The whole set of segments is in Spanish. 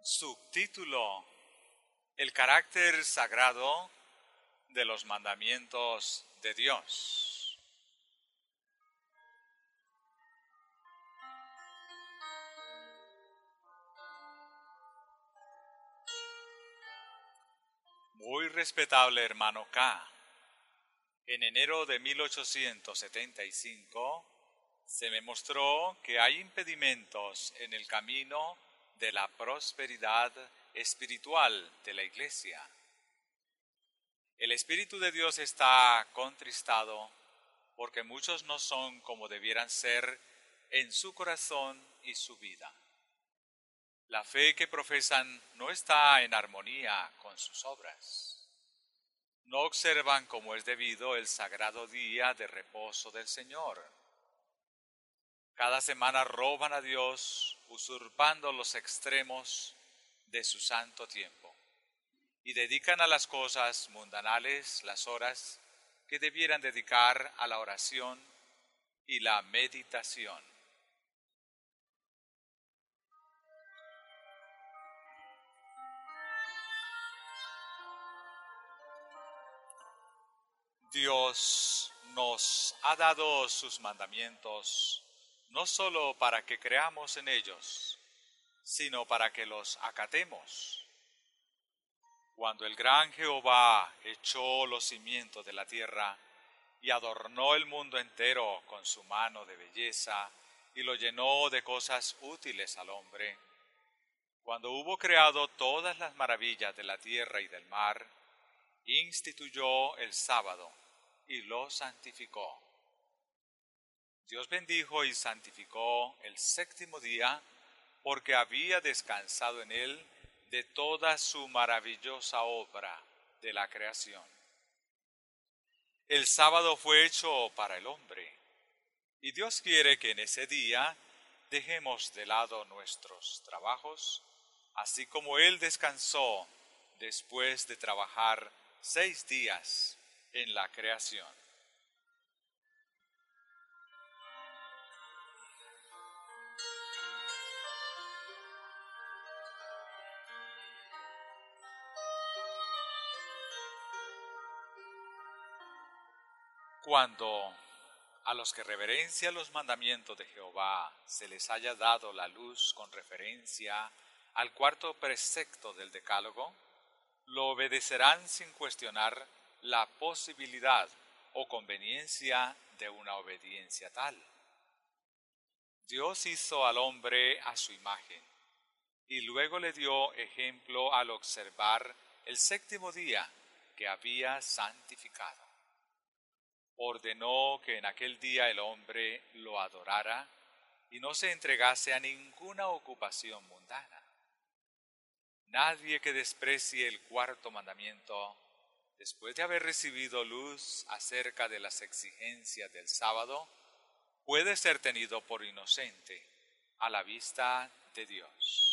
Subtítulo: El carácter sagrado de los mandamientos de Dios. Muy respetable hermano K. En enero de 1875 se me mostró que hay impedimentos en el camino de la prosperidad espiritual de la Iglesia. El Espíritu de Dios está contristado porque muchos no son como debieran ser en su corazón y su vida. La fe que profesan no está en armonía con sus obras. No observan como es debido el sagrado día de reposo del Señor. Cada semana roban a Dios, usurpando los extremos de su santo tiempo, y dedican a las cosas mundanales las horas que debieran dedicar a la oración y la meditación. Dios nos ha dado sus mandamientos no solo para que creamos en ellos, sino para que los acatemos. Cuando el gran Jehová echó los cimientos de la tierra y adornó el mundo entero con su mano de belleza y lo llenó de cosas útiles al hombre, cuando hubo creado todas las maravillas de la tierra y del mar, instituyó el sábado y lo santificó. Dios bendijo y santificó el séptimo día porque había descansado en él de toda su maravillosa obra de la creación. El sábado fue hecho para el hombre, y Dios quiere que en ese día dejemos de lado nuestros trabajos, así como Él descansó después de trabajar 6 días en la creación. Cuando a los que reverencian los mandamientos de Jehová se les haya dado la luz con referencia al cuarto precepto del Decálogo, lo obedecerán sin cuestionar la posibilidad o conveniencia de una obediencia tal. Dios hizo al hombre a su imagen y luego le dio ejemplo al observar el séptimo día que había santificado. Ordenó que en aquel día el hombre lo adorara y no se entregase a ninguna ocupación mundana. Nadie que desprecie el cuarto mandamiento, después de haber recibido luz acerca de las exigencias del sábado, puede ser tenido por inocente a la vista de Dios.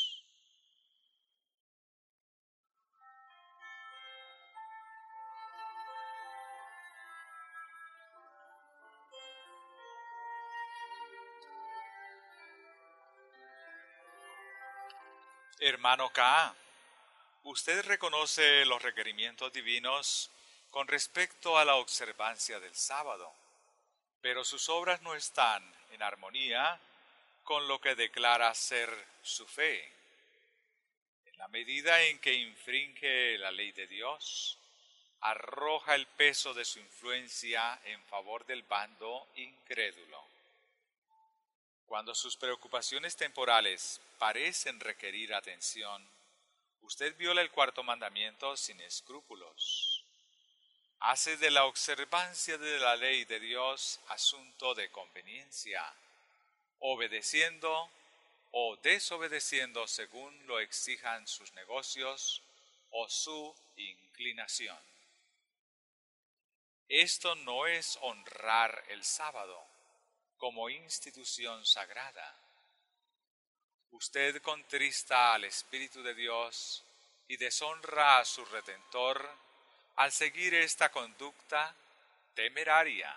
Hermano K., usted reconoce los requerimientos divinos con respecto a la observancia del sábado, pero sus obras no están en armonía con lo que declara ser su fe. En la medida en que infringe la ley de Dios, arroja el peso de su influencia en favor del bando incrédulo. Cuando sus preocupaciones temporales parecen requerir atención, usted viola el cuarto mandamiento sin escrúpulos. Hace de la observancia de la ley de Dios asunto de conveniencia, obedeciendo o desobedeciendo según lo exijan sus negocios o su inclinación. Esto no es honrar el sábado como institución sagrada. Usted contrista al Espíritu de Dios y deshonra a su Redentor al seguir esta conducta temeraria.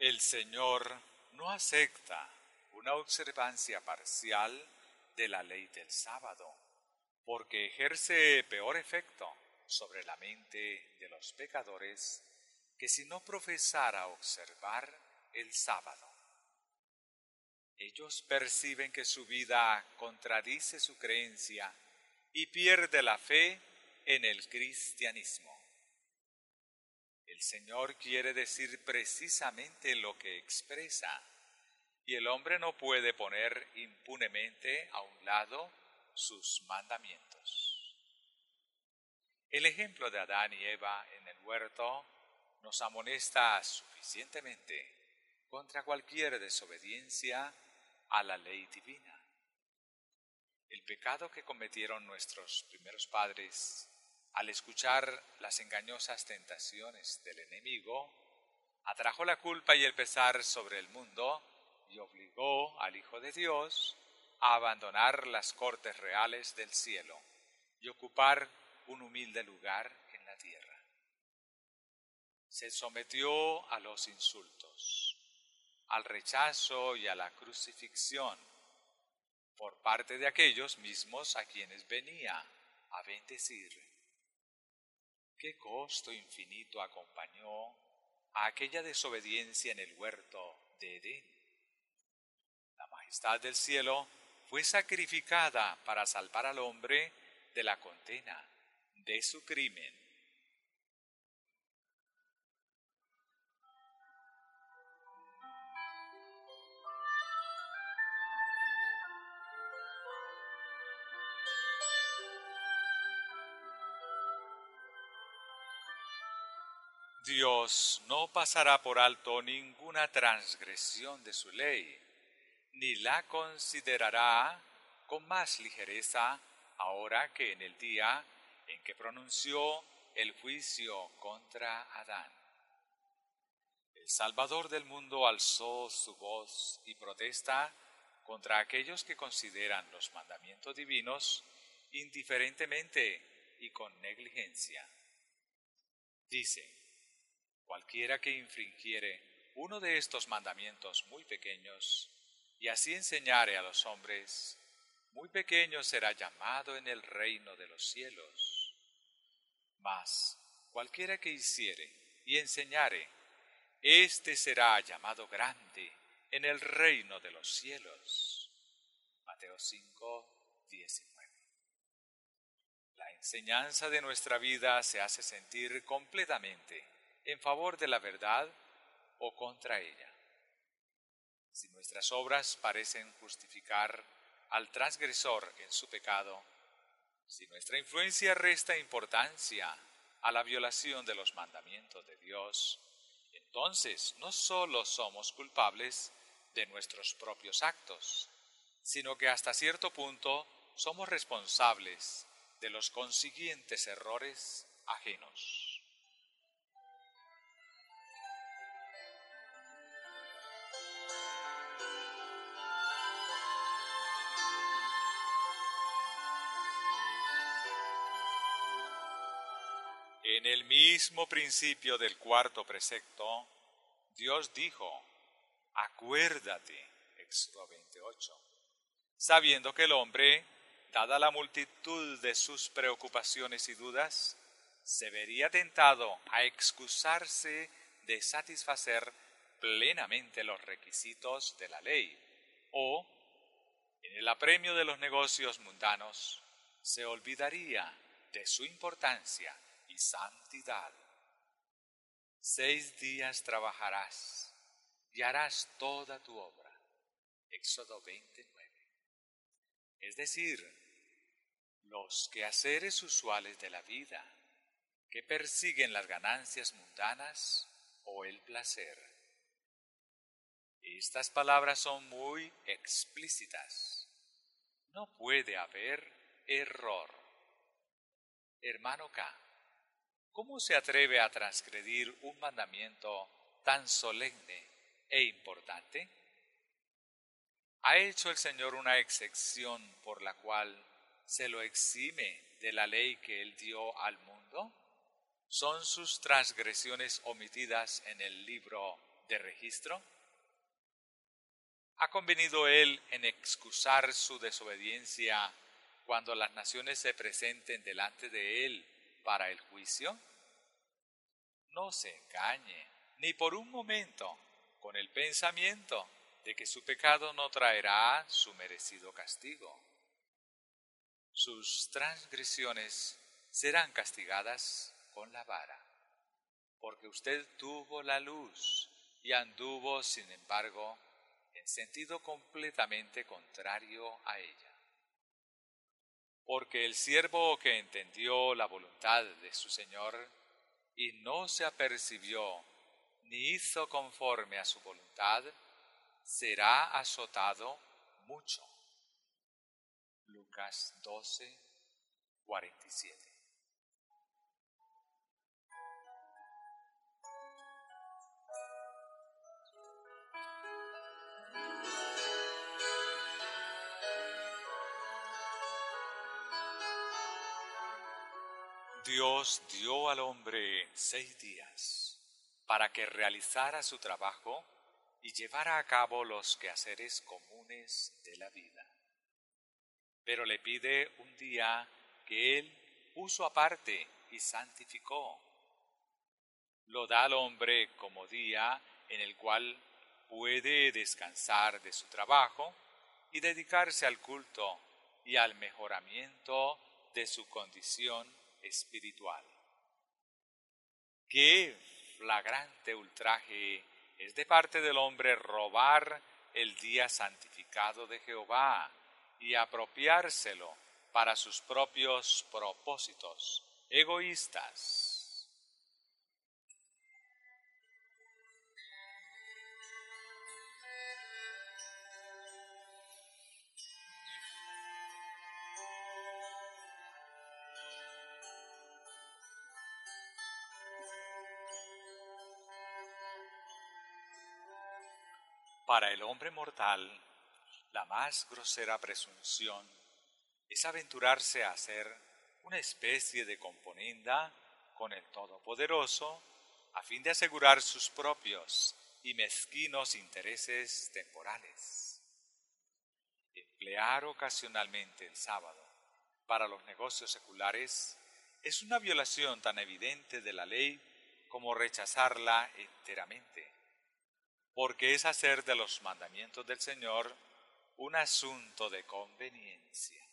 El Señor no acepta una observancia parcial de la ley del sábado, porque ejerce peor efecto sobre la mente de los pecadores que si no profesara observar el sábado. Ellos perciben que su vida contradice su creencia y pierde la fe en el cristianismo. El Señor quiere decir precisamente lo que expresa, y el hombre no puede poner impunemente a un lado sus mandamientos. El ejemplo de Adán y Eva en el huerto nos amonesta suficientemente contra cualquier desobediencia a la ley divina. El pecado que cometieron nuestros primeros padres al escuchar las engañosas tentaciones del enemigo atrajo la culpa y el pesar sobre el mundo y obligó al Hijo de Dios a abandonar las cortes reales del cielo y ocupar un humilde lugar en la tierra. Se sometió a los insultos, al rechazo y a la crucifixión por parte de aquellos mismos a quienes venía a bendecir. ¿Qué costo infinito acompañó a aquella desobediencia en el huerto de Edén? La majestad del cielo fue sacrificada para salvar al hombre de la condena, de su crimen. Dios no pasará por alto ninguna transgresión de su ley, ni la considerará con más ligereza ahora que en el día en que pronunció el juicio contra Adán. El Salvador del mundo alzó su voz y protesta contra aquellos que consideran los mandamientos divinos indiferentemente y con negligencia. Dice: cualquiera que infringiere uno de estos mandamientos muy pequeños y así enseñare a los hombres, muy pequeño será llamado en el reino de los cielos. Mas cualquiera que hiciere y enseñare, éste será llamado grande en el reino de los cielos. Mateo 5:19. La enseñanza de nuestra vida se hace sentir completamente en favor de la verdad o contra ella. Si nuestras obras parecen justificar al transgresor en su pecado, si nuestra influencia resta importancia a la violación de los mandamientos de Dios, entonces no solo somos culpables de nuestros propios actos, sino que hasta cierto punto somos responsables de los consiguientes errores ajenos. En el mismo principio del cuarto precepto, Dios dijo: acuérdate, Éxodo 28, sabiendo que el hombre, dada la multitud de sus preocupaciones y dudas, se vería tentado a excusarse de satisfacer plenamente los requisitos de la ley, o, en el apremio de los negocios mundanos, se olvidaría de su importancia y santidad. 6 días trabajarás y harás toda tu obra. Éxodo 29. Es decir, los quehaceres usuales de la vida, que persiguen las ganancias mundanas o el placer. Estas palabras son muy explícitas. No puede haber error. Hermano K, ¿cómo se atreve a transgredir un mandamiento tan solemne e importante? ¿Ha hecho el Señor una excepción por la cual se lo exime de la ley que Él dio al mundo? ¿Son sus transgresiones omitidas en el libro de registro? ¿Ha convenido él en excusar su desobediencia cuando las naciones se presenten delante de él para el juicio? No se engañe, ni por un momento, con el pensamiento de que su pecado no traerá su merecido castigo. Sus transgresiones serán castigadas con la vara, porque usted tuvo la luz y anduvo, sin embargo, en sentido completamente contrario a ella. Porque el siervo que entendió la voluntad de su Señor y no se apercibió ni hizo conforme a su voluntad, será azotado mucho. Lucas 12:47. Dios dio al hombre 6 días para que realizara su trabajo y llevara a cabo los quehaceres comunes de la vida. Pero le pide un día que él puso aparte y santificó. Lo da al hombre como día en el cual puede descansar de su trabajo y dedicarse al culto y al mejoramiento de su condición espiritual. ¡Qué flagrante ultraje es de parte del hombre robar el día santificado de Jehová y apropiárselo para sus propios propósitos egoístas! Para el hombre mortal, la más grosera presunción es aventurarse a hacer una especie de componenda con el Todopoderoso a fin de asegurar sus propios y mezquinos intereses temporales. Emplear ocasionalmente el sábado para los negocios seculares es una violación tan evidente de la ley como rechazarla enteramente, porque es hacer de los mandamientos del Señor un asunto de conveniencia.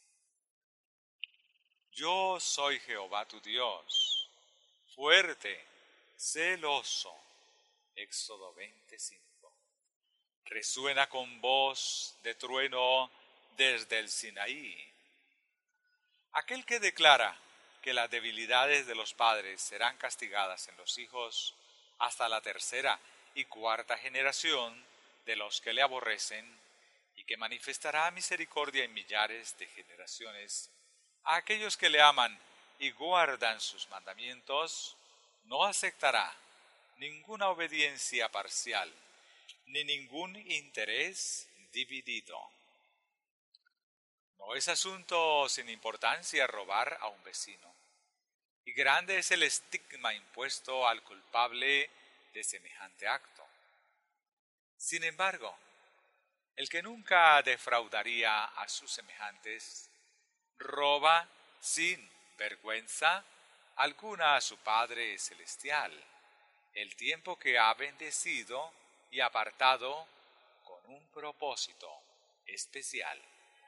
Yo soy Jehová tu Dios, fuerte, celoso. Éxodo 25. Resuena con voz de trueno desde el Sinaí. Aquel que declara que las debilidades de los padres serán castigadas en los hijos hasta la tercera y cuarta generación de los que le aborrecen, y que manifestará misericordia en millares de generaciones a aquellos que le aman y guardan sus mandamientos, no aceptará ninguna obediencia parcial, ni ningún interés dividido. No es asunto sin importancia robar a un vecino, y grande es el estigma impuesto al culpable de semejante acto. Sin embargo, el que nunca defraudaría a sus semejantes, roba sin vergüenza alguna a su Padre Celestial, el tiempo que ha bendecido y apartado con un propósito especial.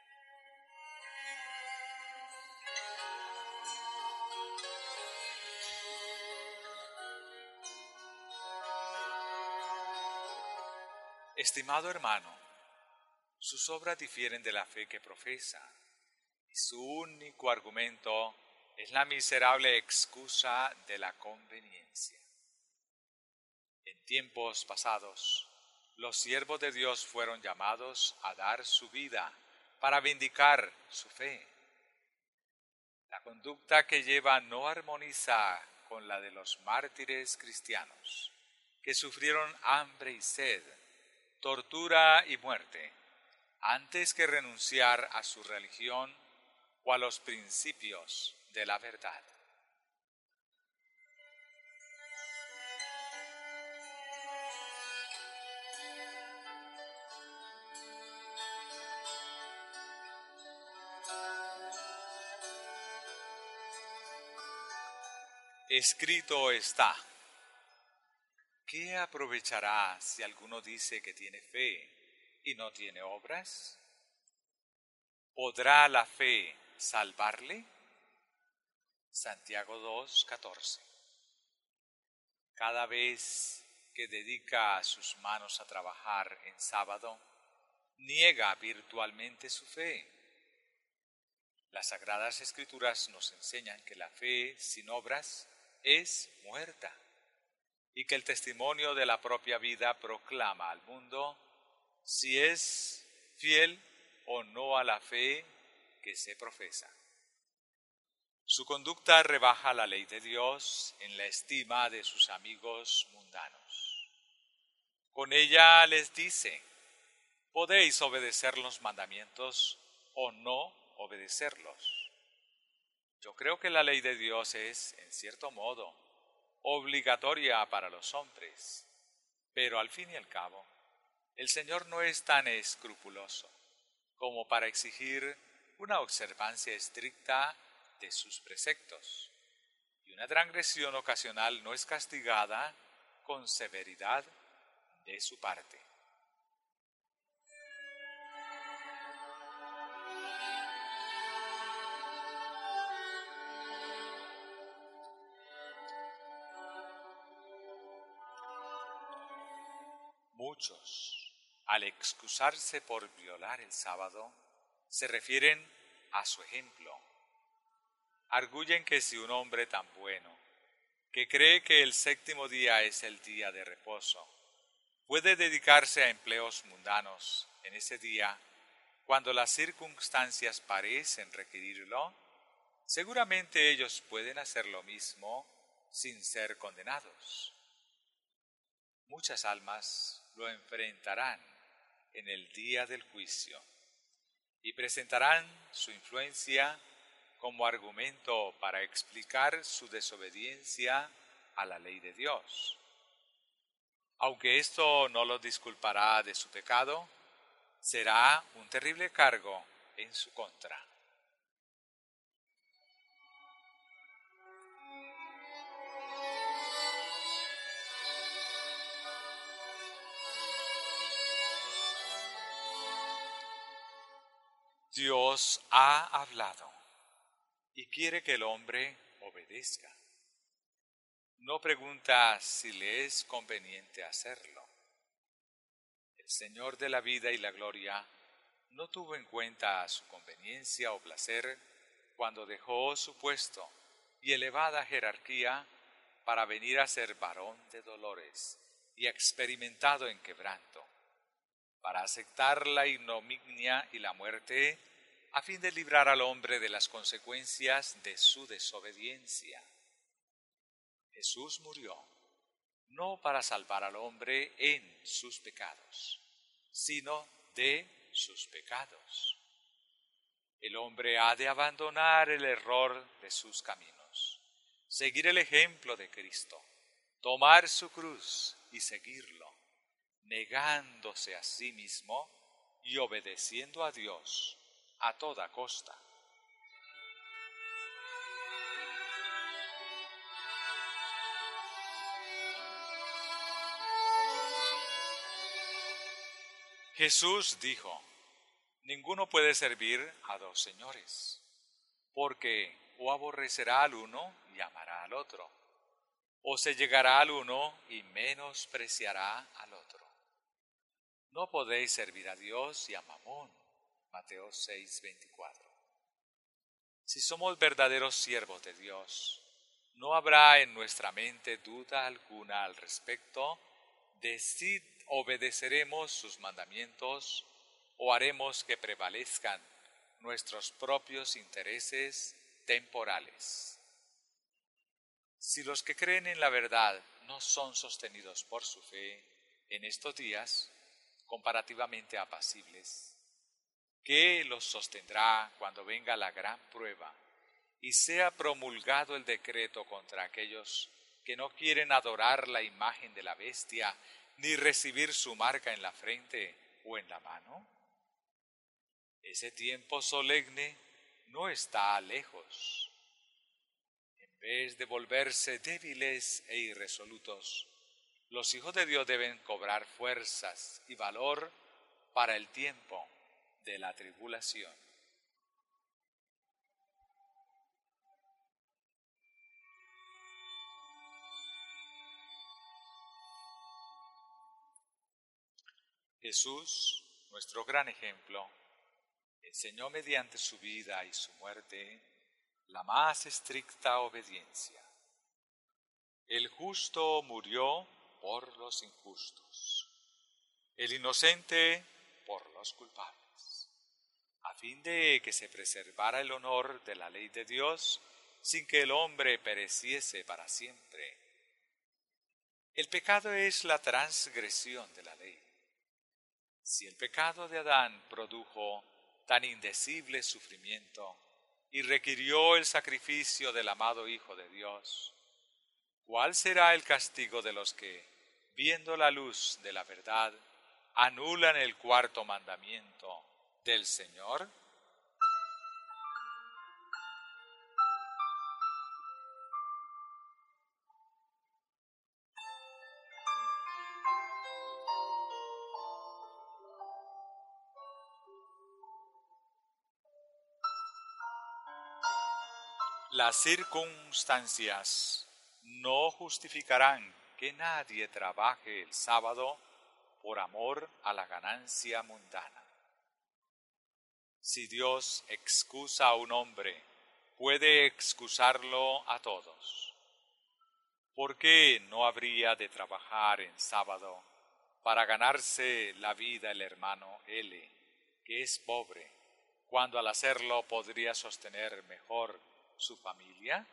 Estimado hermano, sus obras difieren de la fe que profesa, y su único argumento es la miserable excusa de la conveniencia. En tiempos pasados, los siervos de Dios fueron llamados a dar su vida para vindicar su fe. La conducta que lleva no armoniza con la de los mártires cristianos, que sufrieron hambre y sed, tortura y muerte, antes que renunciar a su religión o a los principios de la verdad. Escrito está, ¿qué aprovechará si alguno dice que tiene fe y no tiene obras? ¿Podrá la fe salvarle? Santiago 2:14. Cada vez que dedica sus manos a trabajar en sábado, niega virtualmente su fe. Las Sagradas Escrituras nos enseñan que la fe sin obras es muerta y que el testimonio de la propia vida proclama al mundo si es fiel o no a la fe que se profesa. Su conducta rebaja la ley de Dios en la estima de sus amigos mundanos. Con ella les dice, podéis obedecer los mandamientos o no obedecerlos. Yo creo que la ley de Dios es, en cierto modo, obligatoria para los hombres, pero al fin y al cabo, el Señor no es tan escrupuloso como para exigir una observancia estricta de sus preceptos, y una transgresión ocasional no es castigada con severidad de su parte. Muchos, al excusarse por violar el sábado, se refieren a su ejemplo. Arguyen que si un hombre tan bueno, que cree que el séptimo día es el día de reposo, puede dedicarse a empleos mundanos en ese día, cuando las circunstancias parecen requerirlo, seguramente ellos pueden hacer lo mismo sin ser condenados. Muchas almas lo enfrentarán en el día del juicio y presentarán su influencia como argumento para explicar su desobediencia a la ley de Dios. Aunque esto no los disculpará de su pecado, será un terrible cargo en su contra. Dios ha hablado y quiere que el hombre obedezca. No pregunta si le es conveniente hacerlo. El Señor de la vida y la gloria no tuvo en cuenta su conveniencia o placer cuando dejó su puesto y elevada jerarquía para venir a ser varón de dolores y experimentado en quebranto, para aceptar la ignominia y la muerte, a fin de librar al hombre de las consecuencias de su desobediencia. Jesús murió, no para salvar al hombre en sus pecados, sino de sus pecados. El hombre ha de abandonar el error de sus caminos, seguir el ejemplo de Cristo, tomar su cruz y seguirlo, negándose a sí mismo y obedeciendo a Dios a toda costa. Jesús dijo, ninguno puede servir a dos señores, porque o aborrecerá al uno y amará al otro, o se llegará al uno y menospreciará al otro. No podéis servir a Dios y a Mamón. Mateo 6:24. Si somos verdaderos siervos de Dios, no habrá en nuestra mente duda alguna al respecto de si obedeceremos sus mandamientos o haremos que prevalezcan nuestros propios intereses temporales. Si los que creen en la verdad no son sostenidos por su fe en estos días, comparativamente apacibles, ¿qué los sostendrá cuando venga la gran prueba y sea promulgado el decreto contra aquellos que no quieren adorar la imagen de la bestia ni recibir su marca en la frente o en la mano? Ese tiempo solemne no está lejos. En vez de volverse débiles e irresolutos, los hijos de Dios deben cobrar fuerzas y valor para el tiempo de la tribulación. Jesús, nuestro gran ejemplo, enseñó mediante su vida y su muerte la más estricta obediencia. El justo murió por los injustos, el inocente por los culpables, a fin de que se preservara el honor de la ley de Dios sin que el hombre pereciese para siempre. El pecado es la transgresión de la ley. Si el pecado de Adán produjo tan indecible sufrimiento y requirió el sacrificio del amado Hijo de Dios, ¿cuál será el castigo de los que, viendo la luz de la verdad, anulan el cuarto mandamiento del Señor? Las circunstancias no justificarán que nadie trabaje el sábado por amor a la ganancia mundana. Si Dios excusa a un hombre, puede excusarlo a todos. ¿Por qué no habría de trabajar en sábado para ganarse la vida el hermano L, que es pobre, cuando al hacerlo podría sostener mejor su familia?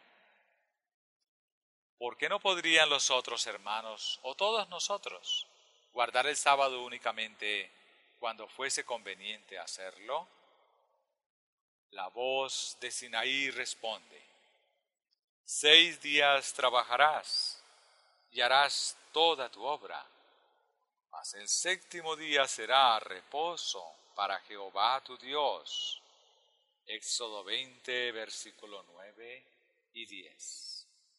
¿Por qué no podrían los otros hermanos o todos nosotros guardar el sábado únicamente cuando fuese conveniente hacerlo? La voz de Sinaí responde: 6 días trabajarás y harás toda tu obra, mas el 7º día será reposo para Jehová tu Dios. Éxodo 20, versículo 9 y 10.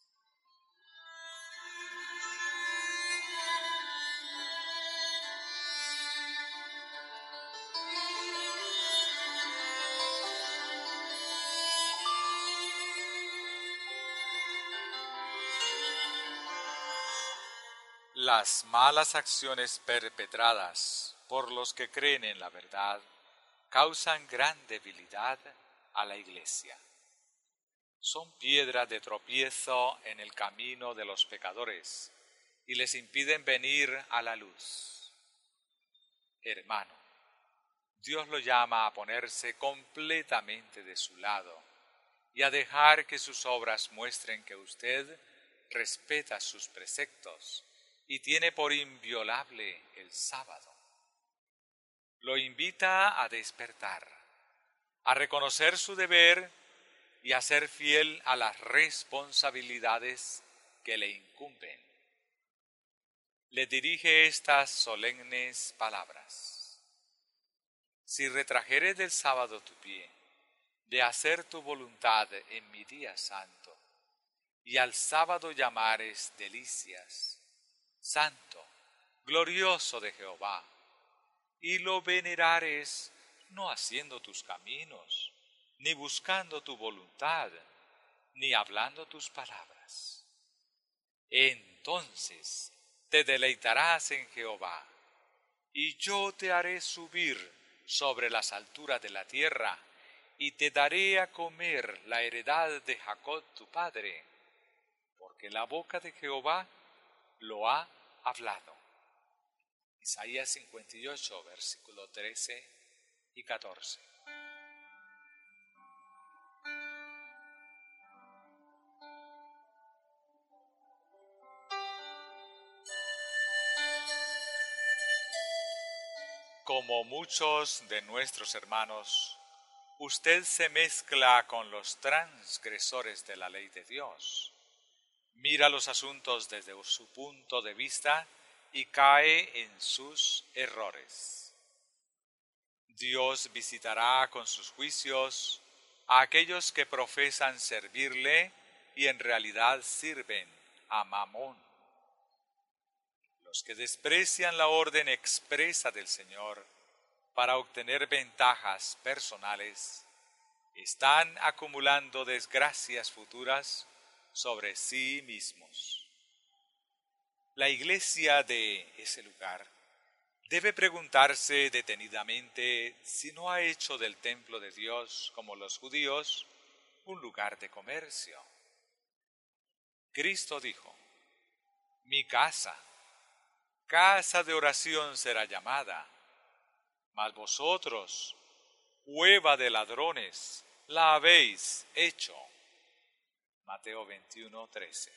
Las malas acciones perpetradas por los que creen en la verdad causan gran debilidad a la Iglesia. Son piedra de tropiezo en el camino de los pecadores y les impiden venir a la luz. Hermano, Dios lo llama a ponerse completamente de su lado y a dejar que sus obras muestren que usted respeta sus preceptos y tiene por inviolable el sábado. Lo invita a despertar, a reconocer su deber y a ser fiel a las responsabilidades que le incumben. Le dirige estas solemnes palabras: si retrajeres del sábado tu pie, de hacer tu voluntad en mi día santo, y al sábado llamares delicias, santo, glorioso de Jehová, y lo venerares no haciendo tus caminos, ni buscando tu voluntad, ni hablando tus palabras. Entonces te deleitarás en Jehová, y yo te haré subir sobre las alturas de la tierra, y te daré a comer la heredad de Jacob tu padre, porque la boca de Jehová lo ha hablado. Isaías 58, versículo 13 y 14. Como muchos de nuestros hermanos, usted se mezcla con los transgresores de la ley de Dios. Mira los asuntos desde su punto de vista y cae en sus errores. Dios visitará con sus juicios a aquellos que profesan servirle y en realidad sirven a Mamón. Los que desprecian la orden expresa del Señor para obtener ventajas personales están acumulando desgracias futuras sobre sí mismos. La iglesia de ese lugar debe preguntarse detenidamente si no ha hecho del templo de Dios, como los judíos, un lugar de comercio. Cristo dijo: mi casa, casa de oración será llamada, mas vosotros, cueva de ladrones, la habéis hecho. Mateo 21:13.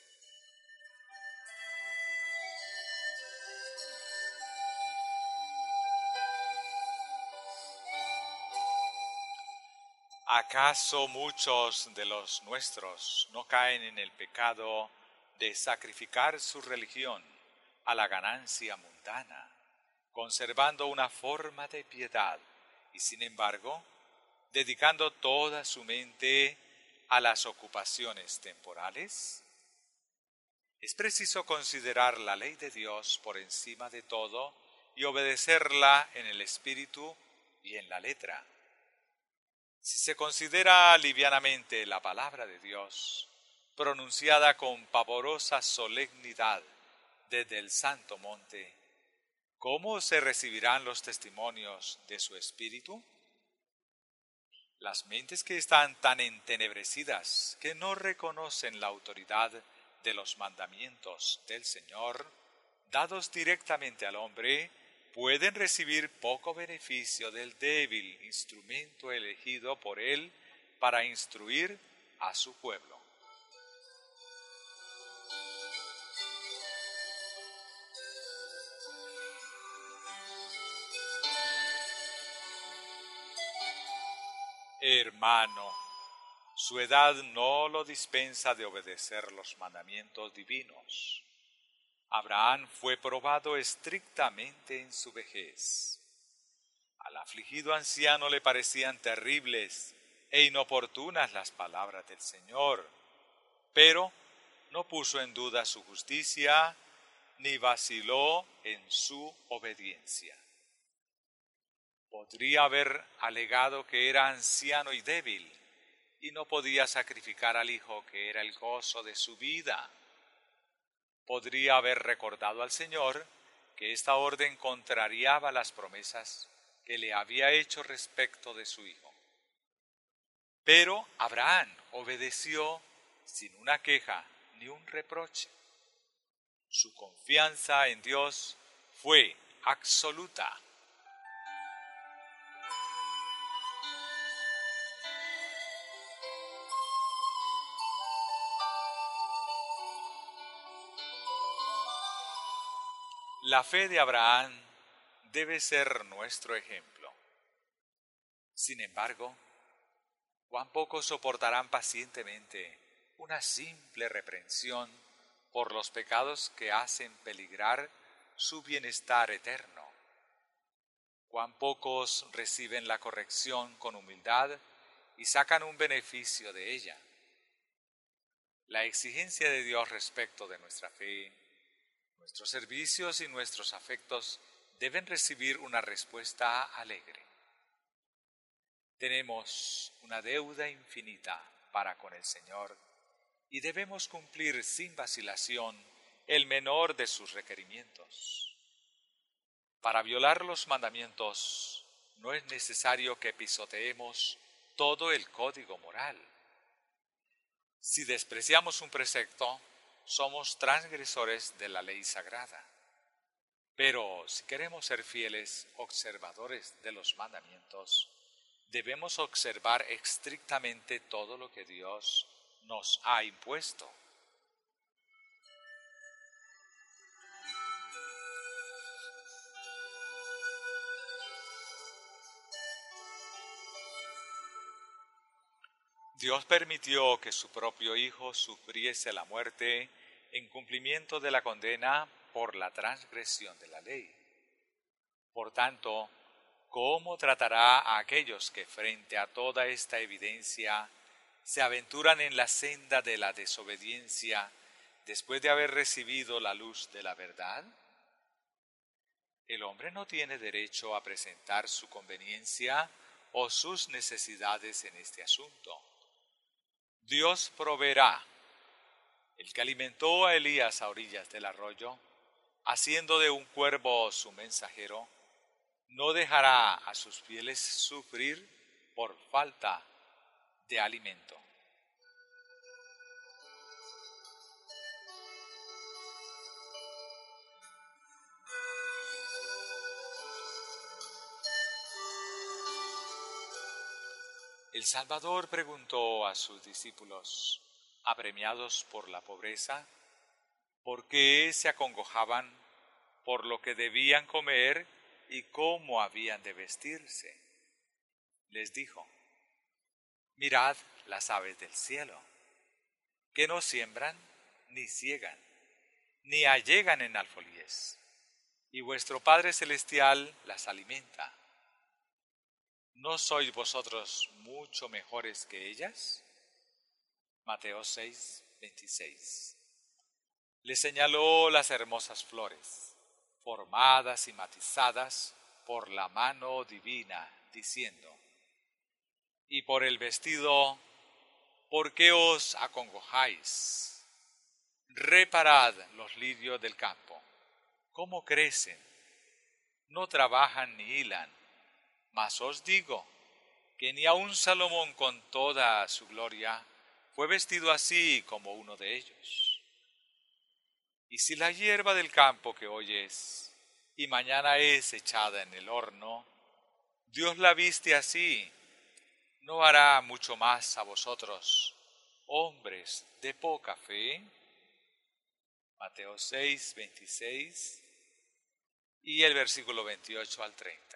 ¿Acaso muchos de los nuestros no caen en el pecado de sacrificar su religión a la ganancia mundana, conservando una forma de piedad y sin embargo dedicando toda su mente a las ocupaciones temporales? Es preciso considerar la ley de Dios por encima de todo y obedecerla en el espíritu y en la letra. Si se considera livianamente la palabra de Dios, pronunciada con pavorosa solemnidad desde el santo monte, ¿cómo se recibirán los testimonios de su espíritu? Las mentes que están tan entenebrecidas que no reconocen la autoridad de los mandamientos del Señor, dados directamente al hombre, pueden recibir poco beneficio del débil instrumento elegido por Él para instruir a su pueblo. Hermano, su edad no lo dispensa de obedecer los mandamientos divinos. Abraham fue probado estrictamente en su vejez. Al afligido anciano le parecían terribles e inoportunas las palabras del Señor, pero no puso en duda su justicia ni vaciló en su obediencia. Podría haber alegado que era anciano y débil y no podía sacrificar al hijo que era el gozo de su vida. Podría haber recordado al Señor que esta orden contrariaba las promesas que le había hecho respecto de su hijo. Pero Abraham obedeció sin una queja ni un reproche. Su confianza en Dios fue absoluta. La fe de Abraham debe ser nuestro ejemplo. Sin embargo, ¿cuán pocos soportarán pacientemente una simple reprensión por los pecados que hacen peligrar su bienestar eterno? ¿Cuán pocos reciben la corrección con humildad y sacan un beneficio de ella? La exigencia de Dios respecto de nuestra fe, nuestros servicios y nuestros afectos deben recibir una respuesta alegre. Tenemos una deuda infinita para con el Señor y debemos cumplir sin vacilación el menor de sus requerimientos. Para violar los mandamientos no es necesario que pisoteemos todo el código moral. Si despreciamos un precepto, somos transgresores de la ley sagrada. Pero si queremos ser fieles observadores de los mandamientos, debemos observar estrictamente todo lo que Dios nos ha impuesto. Dios permitió que su propio Hijo sufriese la muerte en cumplimiento de la condena por la transgresión de la ley. Por tanto, ¿cómo tratará a aquellos que frente a toda esta evidencia se aventuran en la senda de la desobediencia después de haber recibido la luz de la verdad? El hombre no tiene derecho a presentar su conveniencia o sus necesidades en este asunto. Dios proveerá. El que alimentó a Elías a orillas del arroyo, haciendo de un cuervo su mensajero, no dejará a sus fieles sufrir por falta de alimento. El Salvador preguntó a sus discípulos, apremiados por la pobreza, ¿por qué se acongojaban por lo que debían comer y cómo habían de vestirse? Les dijo, mirad las aves del cielo, que no siembran, ni siegan, ni allegan en alfolíes, y vuestro Padre Celestial las alimenta. ¿No sois vosotros mucho mejores que ellas? Mateo 6, 26. Le señaló las hermosas flores, formadas y matizadas por la mano divina, diciendo, y por el vestido, ¿por qué os acongojáis? Reparad los lirios del campo, cómo crecen, no trabajan ni hilan, mas os digo que ni aun Salomón con toda su gloria fue vestido así como uno de ellos. Y si la hierba del campo que hoy es y mañana es echada en el horno, Dios la viste así, ¿no hará mucho más a vosotros, hombres de poca fe? Mateo 6, 26 y el versículo 28 al 30.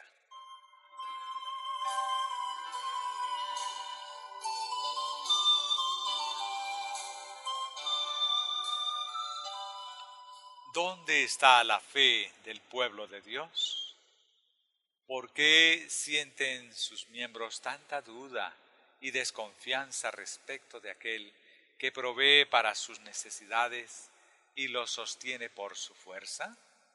¿Dónde está la fe del pueblo de Dios? ¿Por qué sienten sus miembros tanta duda y desconfianza respecto de aquel que provee para sus necesidades y los sostiene por su fuerza?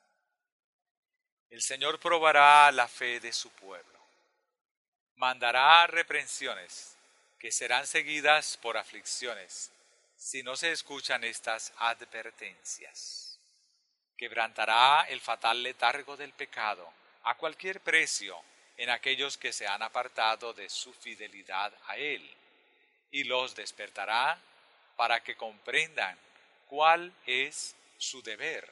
El Señor probará la fe de su pueblo. Mandará reprensiones que serán seguidas por aflicciones si no se escuchan estas advertencias. Quebrantará el fatal letargo del pecado a cualquier precio en aquellos que se han apartado de su fidelidad a Él, y los despertará para que comprendan cuál es su deber.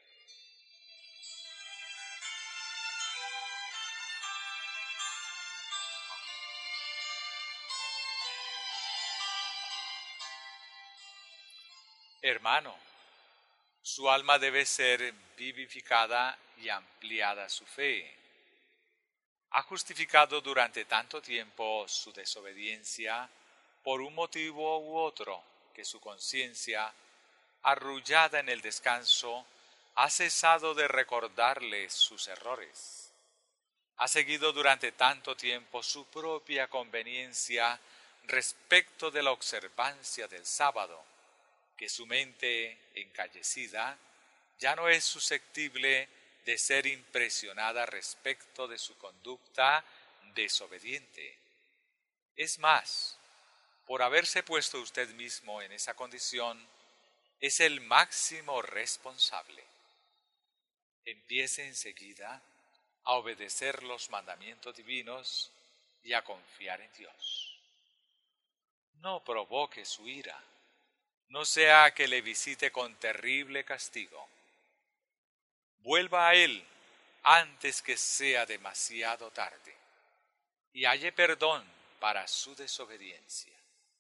Hermano, su alma debe ser vivificada y ampliada su fe. Ha justificado durante tanto tiempo su desobediencia por un motivo u otro que su conciencia, arrullada en el descanso, ha cesado de recordarle sus errores. Ha seguido durante tanto tiempo su propia conveniencia respecto de la observancia del sábado, que su mente encallecida ya no es susceptible de ser impresionada respecto de su conducta desobediente. Es más, por haberse puesto usted mismo en esa condición, es el máximo responsable. Empiece enseguida a obedecer los mandamientos divinos y a confiar en Dios. No provoque su ira, no sea que le visite con terrible castigo. Vuelva a Él antes que sea demasiado tarde y halle perdón para su desobediencia.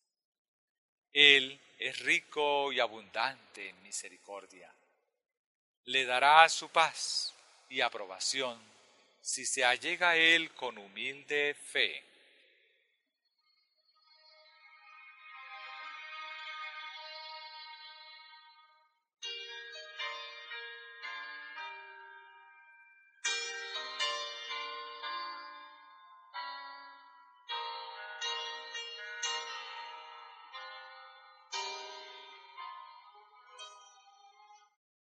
Él es rico y abundante en misericordia. Le dará su paz y aprobación si se allega a Él con humilde fe.